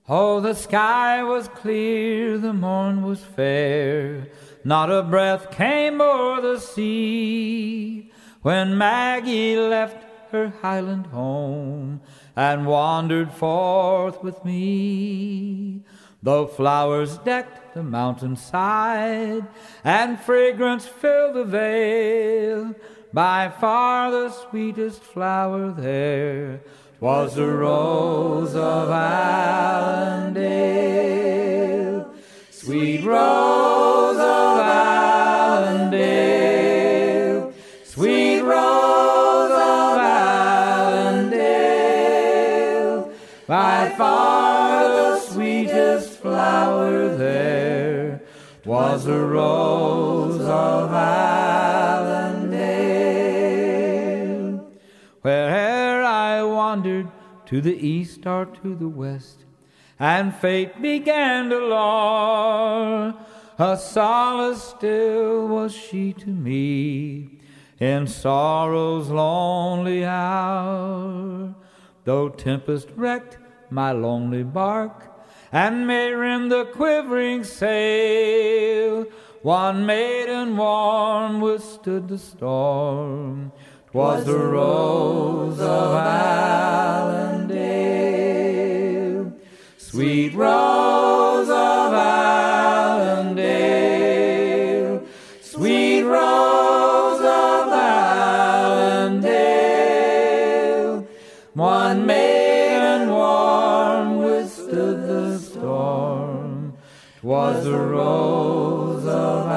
Oh, the sky was clear, the morn was fair, not a breath came o'er the sea, when Maggie left her highland home and wandered forth with me. Though flowers decked the mountainside and fragrance filled the vale, by far the sweetest flower there was the rose of Allendale. Sweet rose of Allendale, sweet rose of Allendale, by far the sweetest flower there was the rose of Allendale. Where'er I wandered, to the east or to the west, and fate began to lure, a solace still was she to me in sorrow's lonely hour. Though tempest wrecked my lonely bark and made rend the quivering sail, one maiden warm withstood the storm. 'Twas the rose of Allendale. Sweet rose of Allendale, sweet rose of Allendale, one maiden warm withstood the storm. 'Twas the rose of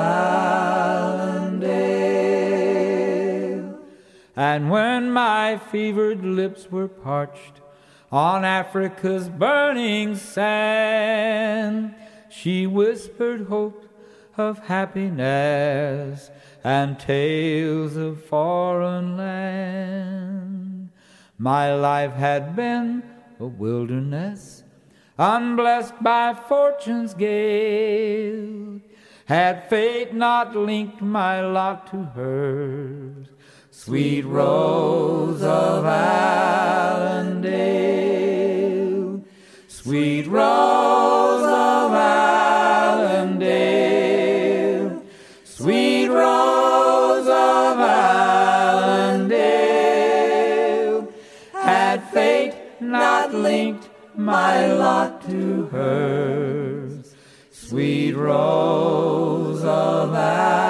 Allendale. And when my fevered lips were parched on Africa's burning sand, she whispered hope of happiness and tales of foreign land. My life had been a wilderness, unblessed by fortune's gale. Had fate not linked my lot to hers, sweet rose of Allendale, sweet rose of Allendale, sweet rose of Allendale. Had fate not linked my lot to hers, sweet rose of Allendale.